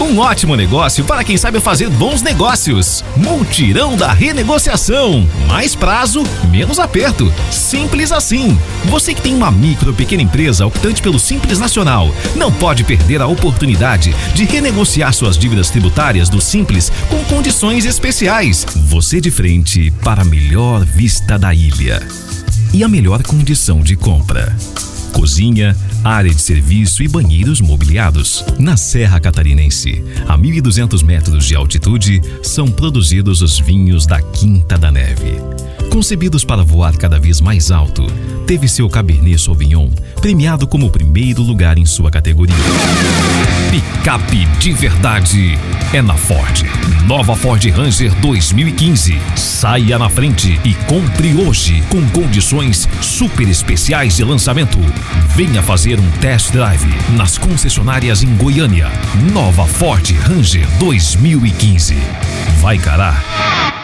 Um ótimo negócio para quem sabe fazer bons negócios. Multirão da Renegociação. Mais prazo, menos aperto. Simples assim. Você que tem uma micro ou pequena empresa optante pelo Simples Nacional, não pode perder a oportunidade de renegociar suas dívidas tributárias do Simples com condições especiais. Você de frente para a melhor vista da ilha e a melhor condição de compra. Cozinha, área de serviço e banheiros mobiliados. Na Serra Catarinense, a 1.200 metros de altitude, são produzidos os vinhos da Quinta da Neve. Concebidos para voar cada vez mais alto, teve seu Cabernet Sauvignon premiado como o primeiro lugar em sua categoria. Picape de verdade é na Ford. Nova Ford Ranger 2015. Saia na frente e compre hoje com condições super especiais de lançamento. Venha fazer um test drive nas concessionárias em Goiânia. Nova Ford Ranger 2015. Vai, cara!